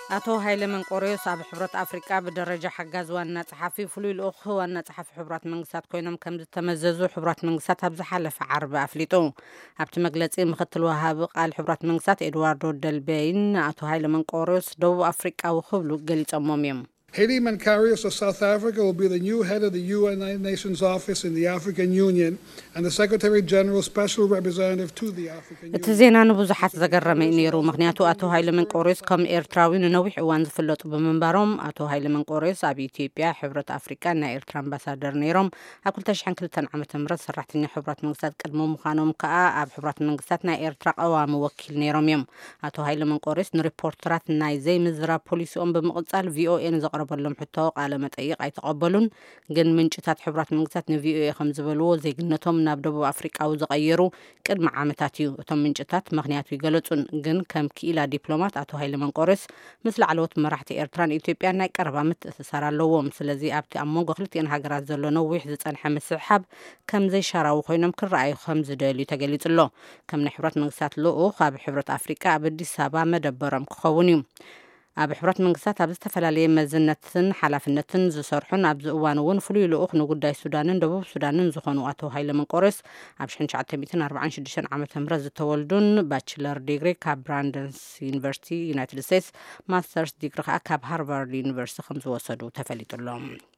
አቶ ኃይለ መንቆሬዎስ ኣብ ሕብረት ኣፍሪቃ ብደረጃ ሓጋዝ ዋና ጸሓፊ ፍሉይ ልኡኽ ዋና ጸሓፊ ሕብራት መንግስታት ኮይኖም ከም ዝተመዘዙ ሕብራት መንግስታት ኣብ ዝሓለፈ ዓርቢ ኣፍሊጡ። ኣብቲ መግለጺ ምክትል ወሃቢ ቃል ሕብራት መንግስታት ኤድዋርዶ ደልቤይን አቶ ኃይለ መንቆሬዎስ ደቡብ ኣፍሪቃዊ ክብሉ ገሊጾሞም እዮም። Haile Manqarius of South Africa will be the new head of the United Nations office in the African Union and the Secretary General Special Representative to the African Union. እቲ ዜና ንብዙሓት ዘገረመ ነይሩ ምክንያቱ አቶ ኃይለ መንቆሬዎስ ከም ኤርትራዊ ንነዊሕ እዋን ዝፍለጡ ብምንባሮም አቶ ኃይለ መንቆሬዎስ ኣብ ኢትዮጵያ ሕብረት ኣፍሪቃ ናይ ኤርትራ ኣምባሳደር ነይሮም ኣብ 2002 ዓ.ም ሰራሕተኛ ሕብራት መንግስታት ቅድሚ ምዃኖም ከዓ ኣብ ሕብራት መንግስታት ናይ ኤርትራ ቀዋሚ ወኪል ነይሮም እዮም። አቶ ኃይለ መንቆሬዎስ ንሪፖርተራት ናይ ዘይምዝራብ ፖሊሲኦም ብምቕጻል ቪኦኤን ረበሎም ሕቶ ቃለ መጠይቅ ኣይተቀበሉን ግን ምንጭታት ሕብራት መንግስታት ንቪኦኤ ከም ዝበልዎ ዜግነቶም ናብ ደቡብ ኣፍሪቃዊ ዝቀየሩ ቅድሚ ዓመታት እዩ። እቶም ምንጭታት ምክንያቱ ይገለጹን ግን ከም ክኢላ ዲፕሎማት አቶ ኃይለ መንቆሬዎስ ምስ ላዕለዎት መራሕቲ ኤርትራን ኢትዮጵያን ናይ ቀረባ ምትእስሳር ኣለዎም። ስለዚ ኣብቲ ኣብ መንጎ ክልቲአን ሃገራት ዘሎ ነዊሕ ዝጸንሐ ምስሕብ ከም ዘይሻራዊ ኮይኖም ክረኣዩ ከም ዝደልዩ ተገሊጹሎ። ከም ናይ ሕብራት መንግስታት ልኡኽ ኣብ ሕብረት ኣፍሪቃ ኣብ አዲስ አበባ መደበሮም ክኸውን እዩ። ኣብ ሕብራት መንግስታት ኣብ ዝተፈላለየ መዝነትን ሓላፍነትን ዝሰርሑን ኣብዚ እዋን እውን ፍሉይ ልኡኽ ንጉዳይ ሱዳንን ደቡብ ሱዳንን ዝኾኑ አቶ ኃይለ መንቆሬዎስ ኣብ 1946 ዓ.ም ዝተወልዱን ባችለር ዲግሪ ካብ ብራንደንስ ዩኒቨርሲቲ ዩናይትድ ስቴትስ ማስተርስ ዲግሪ ከዓ ካብ ሃርቫርድ ዩኒቨርሲቲ ከም ዝወሰዱ ተፈሊጡሎም።